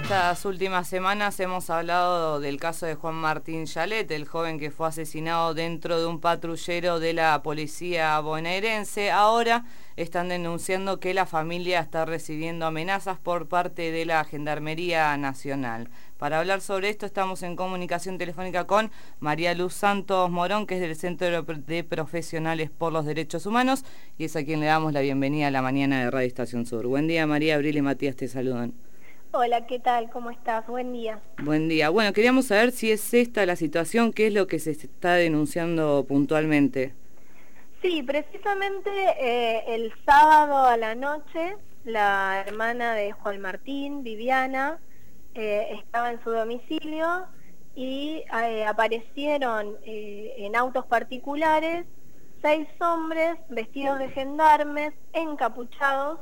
estas últimas semanas hemos hablado del caso de Juan Martín Yalet, el joven que fue asesinado dentro de un patrullero de la policía bonaerense. Ahora están denunciando que la familia está recibiendo amenazas por parte de la Gendarmería Nacional. Para hablar sobre esto estamos en comunicación telefónica con María Luz Santos Morón, que es del Centro de Profesionales por los Derechos Humanos, y es a quien le damos la bienvenida a la mañana de Radio Estación Sur. Buen día, María. Abril y Matías te saludan. Hola, ¿qué tal? ¿Cómo estás? Buen día. Buen día. Bueno, queríamos saber si es esta la situación, qué es lo que se está denunciando puntualmente. Sí, precisamente el sábado a la noche, la hermana de Juan Martín, Viviana, estaba en su domicilio y aparecieron en autos particulares 6 hombres vestidos de gendarmes, encapuchados,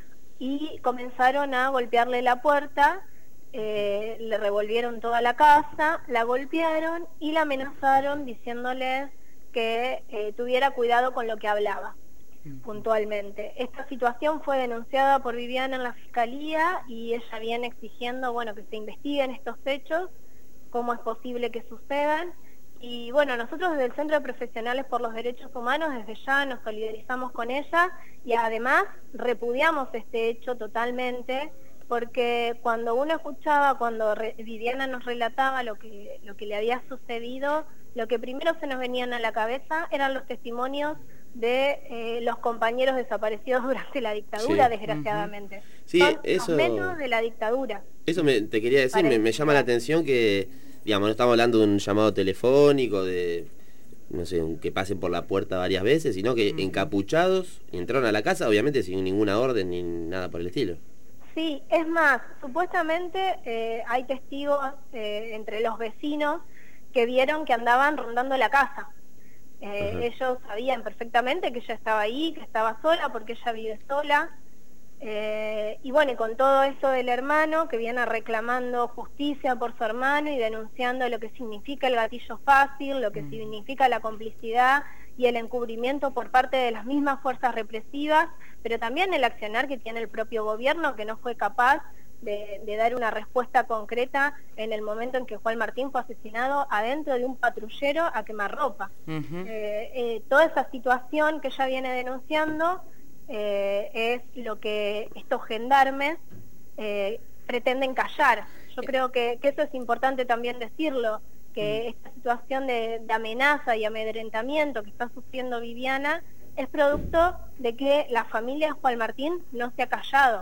y comenzaron a golpearle la puerta, le revolvieron toda la casa, la golpearon y la amenazaron diciéndole que tuviera cuidado con lo que hablaba, puntualmente. Esta situación fue denunciada por Viviana en la Fiscalía y ella viene exigiendo, bueno, que se investiguen estos hechos, cómo es posible que sucedan. Y bueno, nosotros desde el Centro de Profesionales por los Derechos Humanos desde ya nos solidarizamos con ella y además repudiamos este hecho totalmente, porque cuando uno escuchaba, cuando Viviana nos relataba lo que le había sucedido, lo que primero se nos venían a la cabeza eran los testimonios de los compañeros desaparecidos durante la dictadura, sí, desgraciadamente. Sí, son eso, los menos de la dictadura. Eso te quería decir, me llama la atención que, digamos, no estamos hablando de un llamado telefónico, de, no sé, que pasen por la puerta varias veces, sino que encapuchados entraron a la casa, obviamente sin ninguna orden ni nada por el estilo. Sí, es más, supuestamente hay testigos entre los vecinos que vieron que andaban rondando la casa. Ellos sabían perfectamente que ella estaba ahí, que estaba sola, porque ella vive sola. Y bueno, y con todo eso del hermano, que viene reclamando justicia por su hermano y denunciando lo que significa el gatillo fácil, lo que significa la complicidad y el encubrimiento por parte de las mismas fuerzas represivas, pero también el accionar que tiene el propio gobierno, que no fue capaz de dar una respuesta concreta en el momento en que Juan Martín fue asesinado adentro de un patrullero a quemarropa. Toda esa situación que ella viene denunciando es lo que estos gendarmes pretenden callar. Yo creo que eso es importante también decirlo, que esta situación de amenaza y amedrentamiento que está sufriendo Viviana es producto de que la familia de Juan Martín no se ha callado.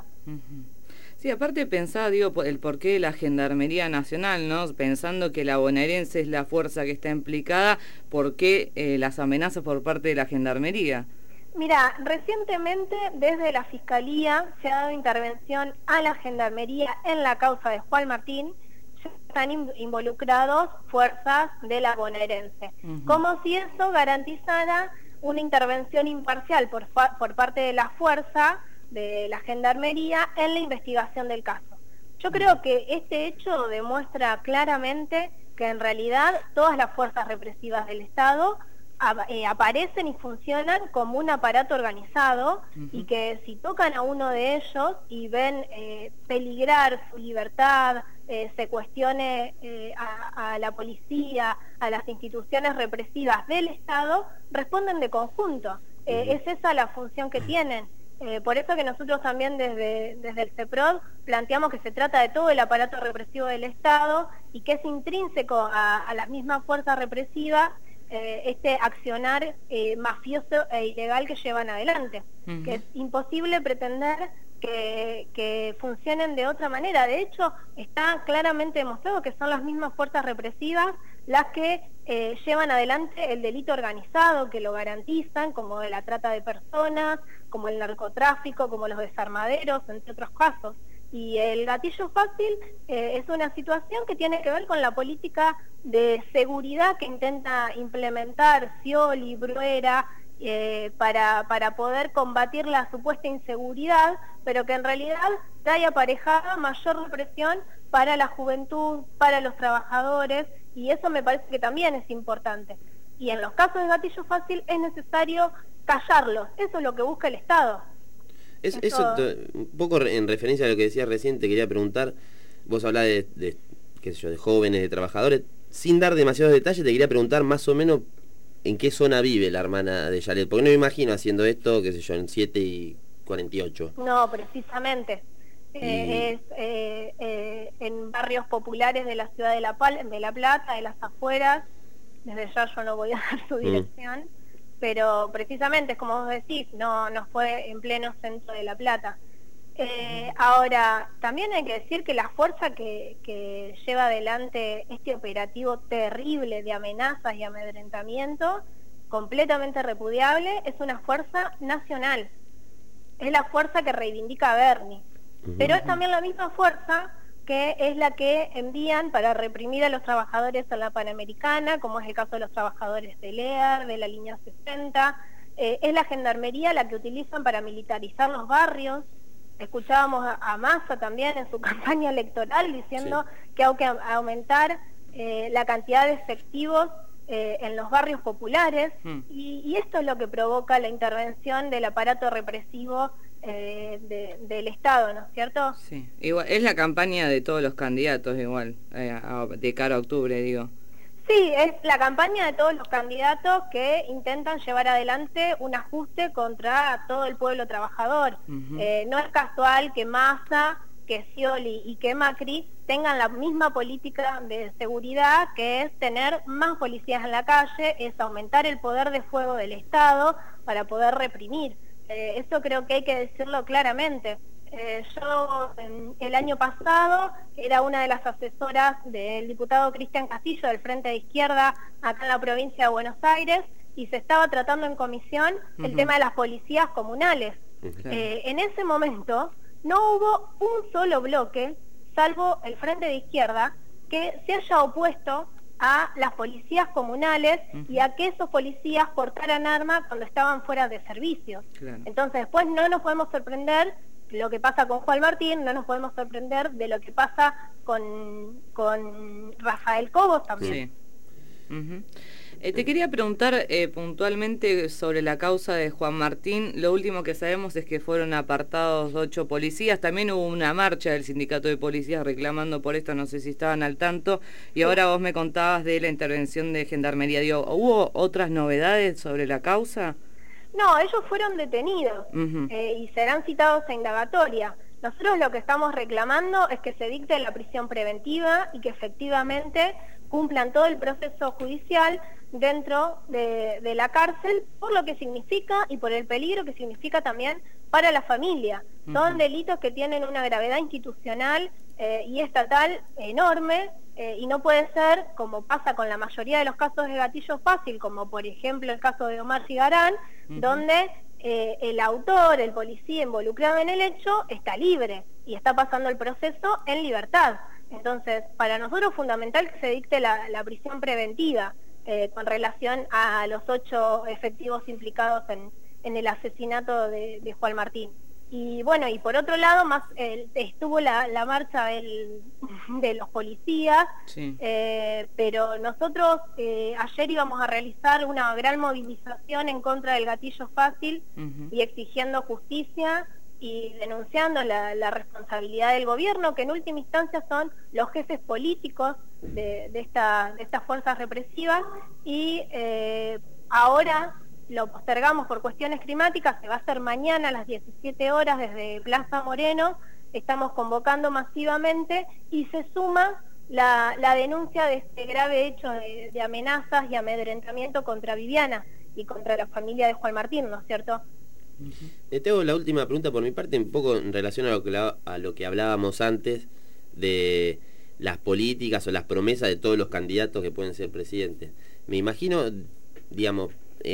Sí, aparte pensaba, digo, el porqué de la Gendarmería Nacional, ¿no? Pensando que la bonaerense es la fuerza que está implicada, ¿por qué las amenazas por parte de la Gendarmería? Mira, recientemente desde la Fiscalía se ha dado intervención a la Gendarmería en la causa de Juan Martín. Ya están involucrados fuerzas de la bonaerense, como si eso garantizara una intervención imparcial por parte de la fuerza de la Gendarmería en la investigación del caso. Yo creo que este hecho demuestra claramente que en realidad todas las fuerzas represivas del Estado aparecen y funcionan como un aparato organizado, y que si tocan a uno de ellos y ven peligrar su libertad, se cuestione a la policía, a las instituciones represivas del Estado, responden de conjunto. Es esa la función que tienen. Por eso que nosotros también desde el CEPROD planteamos que se trata de todo el aparato represivo del Estado y que es intrínseco a las mismas fuerzas represivas este accionar mafioso e ilegal que llevan adelante, que es imposible pretender que funcionen de otra manera. De hecho, está claramente demostrado que son las mismas fuerzas represivas las que llevan adelante el delito organizado, que lo garantizan, como la trata de personas, como el narcotráfico, como los desarmaderos, entre otros casos. Y el gatillo fácil es una situación que tiene que ver con la política de seguridad que intenta implementar Scioli, Bruera, para poder combatir la supuesta inseguridad, pero que en realidad trae aparejada mayor represión para la juventud, para los trabajadores, y eso me parece que también es importante. Y en los casos de gatillo fácil es necesario callarlos, eso es lo que busca el Estado. Eso, un poco en referencia a lo que decías recién, te quería preguntar, vos hablás qué sé yo, de jóvenes, de trabajadores. Sin dar demasiados detalles, te quería preguntar más o menos en qué zona vive la hermana de Yalet, porque no me imagino haciendo esto, qué sé yo, en 7:48. No, precisamente. Es en barrios populares de la ciudad de La Plata, de las afueras. Desde ya yo no voy a dar su dirección, pero precisamente es como vos decís, no fue en pleno centro de La Plata. Ahora, también hay que decir que la fuerza que lleva adelante este operativo terrible de amenazas y amedrentamiento, completamente repudiable, es una fuerza nacional. Es la fuerza que reivindica a Bernie. Pero es también la misma fuerza que es la que envían para reprimir a los trabajadores en la Panamericana, como es el caso de los trabajadores del EAR, de la línea 60. Es la gendarmería la que utilizan para militarizar los barrios. Escuchábamos a Massa también en su campaña electoral diciendo que hay que aumentar la cantidad de efectivos en los barrios populares, y esto es lo que provoca la intervención del aparato represivo del Estado, ¿no es cierto? Sí, igual, es la campaña de todos los candidatos igual, de cara a octubre, digo. Sí, es la campaña de todos los candidatos que intentan llevar adelante un ajuste contra todo el pueblo trabajador. No es casual que Massa, que Scioli y que Macri tengan la misma política de seguridad, que es tener más policías en la calle, es aumentar el poder de fuego del Estado para poder reprimir. Eso creo que hay que decirlo claramente. Yo el año pasado era una de las asesoras del diputado Cristian Castillo del Frente de Izquierda acá en la provincia de Buenos Aires, y se estaba tratando en comisión el tema de las policías comunales. En ese momento no hubo un solo bloque, salvo el Frente de Izquierda, que se haya opuesto a las policías comunales y a que esos policías portaran armas cuando estaban fuera de servicio. Entonces después no nos podemos sorprender lo que pasa con Juan Martín, no nos podemos sorprender de lo que pasa con Rafael Cobos también. Sí. Te quería preguntar puntualmente sobre la causa de Juan Martín. Lo último que sabemos es que fueron apartados 8 policías. También hubo una marcha del sindicato de policías reclamando por esto, no sé si estaban al tanto. Y ahora vos me contabas de la intervención de Gendarmería. Digo, ¿hubo otras novedades sobre la causa? No, ellos fueron detenidos y serán citados a indagatoria. Nosotros lo que estamos reclamando es que se dicte la prisión preventiva y que efectivamente cumplan todo el proceso judicial dentro de la cárcel, por lo que significa y por el peligro que significa también para la familia. Son delitos que tienen una gravedad institucional y estatal enorme, y no puede ser, como pasa con la mayoría de los casos de gatillo fácil, como por ejemplo el caso de Omar Cigarán, donde el autor, el policía involucrado en el hecho, está libre y está pasando el proceso en libertad. Entonces, para nosotros es fundamental que se dicte la prisión preventiva con relación a los 8 efectivos implicados en el asesinato de Juan Martín. Y bueno, y por otro lado, estuvo la marcha de los policías, pero nosotros ayer íbamos a realizar una gran movilización en contra del gatillo fácil y exigiendo justicia y denunciando la responsabilidad del gobierno, que en última instancia son los jefes políticos de estas fuerzas represivas, y ahora lo postergamos por cuestiones climáticas. Se va a hacer mañana a las 17 horas desde Plaza Moreno. Estamos convocando masivamente y se suma la denuncia de este grave hecho de amenazas y amedrentamiento contra Viviana y contra la familia de Juan Martín, ¿no es cierto? Tengo la última pregunta por mi parte, un poco en relación a lo que hablábamos antes de las políticas o las promesas de todos los candidatos que pueden ser presidentes. Me imagino, digamos,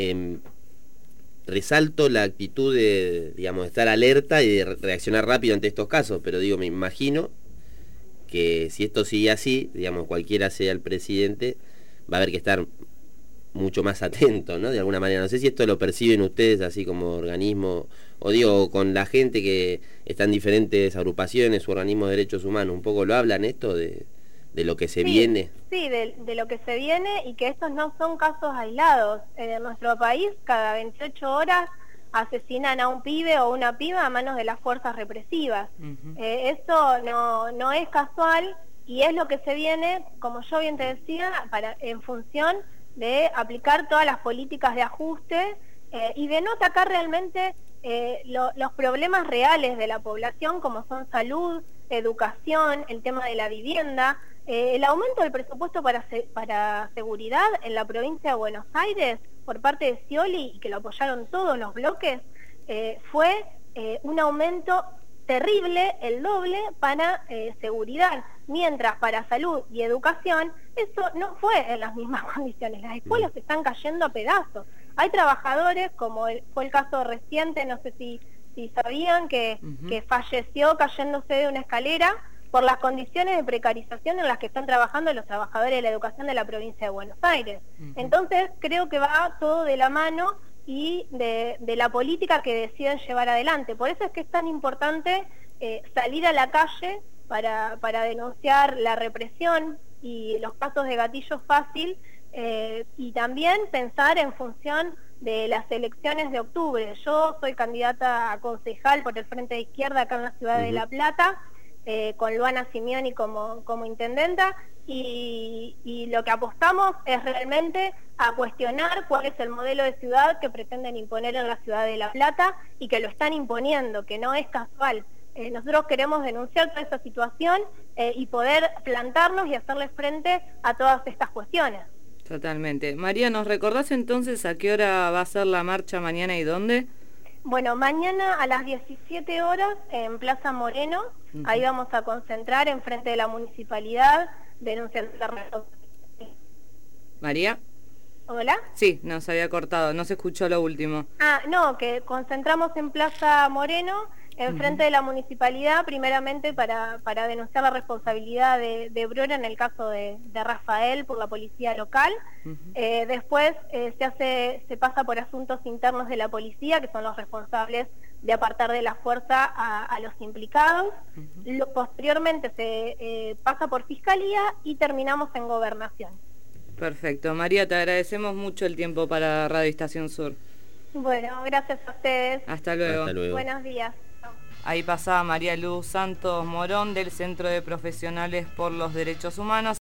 resalto la actitud de, digamos, de estar alerta y de reaccionar rápido ante estos casos, pero digo, me imagino que si esto sigue así, digamos, cualquiera sea el presidente, va a haber que estar mucho más atento, ¿no? De alguna manera. No sé si esto lo perciben ustedes así como organismo, o digo, con la gente que está en diferentes agrupaciones o organismos de derechos humanos, un poco lo hablan esto de lo que se viene. Sí, de lo que se viene, y que estos no son casos aislados. En nuestro país, cada 28 horas asesinan a un pibe o una piba a manos de las fuerzas represivas. Eso no es casual y es lo que se viene, como yo bien te decía, en función de aplicar todas las políticas de ajuste y de no atacar realmente los problemas reales de la población, como son salud, educación, el tema de la vivienda. El aumento del presupuesto para seguridad en la provincia de Buenos Aires por parte de Scioli, y que lo apoyaron todos los bloques, fue un aumento terrible, el doble para seguridad, mientras para salud y educación eso no fue en las mismas condiciones. Las escuelas están cayendo a pedazos. Hay trabajadores, como fue el caso reciente, no sé si sabían, que falleció cayéndose de una escalera por las condiciones de precarización en las que están trabajando los trabajadores de la educación de la provincia de Buenos Aires. Entonces creo que va todo de la mano y de la política que deciden llevar adelante. Por eso es que es tan importante salir a la calle para denunciar la represión y los casos de gatillo fácil, y también pensar en función de las elecciones de octubre. Yo soy candidata a concejal por el Frente de Izquierda acá en la ciudad de La Plata, con Luana Simioni como intendenta, y lo que apostamos es realmente a cuestionar cuál es el modelo de ciudad que pretenden imponer en la ciudad de La Plata y que lo están imponiendo, que no es casual. Nosotros queremos denunciar toda esta situación y poder plantarnos y hacerle frente a todas estas cuestiones. Totalmente. María, ¿nos recordás entonces a qué hora va a ser la marcha mañana y dónde? Bueno, mañana a las 17 horas en Plaza Moreno, ahí vamos a concentrar en frente de la municipalidad, denunciando la responsabilidad. ¿María? ¿Hola? Sí, nos había cortado, no se escuchó lo último. No, que concentramos en Plaza Moreno, en frente de la municipalidad, primeramente para denunciar la responsabilidad de Brora en el caso de Rafael por la policía local. Después se pasa por asuntos internos de la policía, que son los responsables de apartar de la fuerza a los implicados. Posteriormente se pasa por fiscalía y terminamos en gobernación. Perfecto. María, te agradecemos mucho el tiempo para Radio Estación Sur. Bueno, gracias a ustedes. Hasta luego. Hasta luego. Buenos días. Ahí pasaba María Luz Santos Morón del Centro de Profesionales por los Derechos Humanos.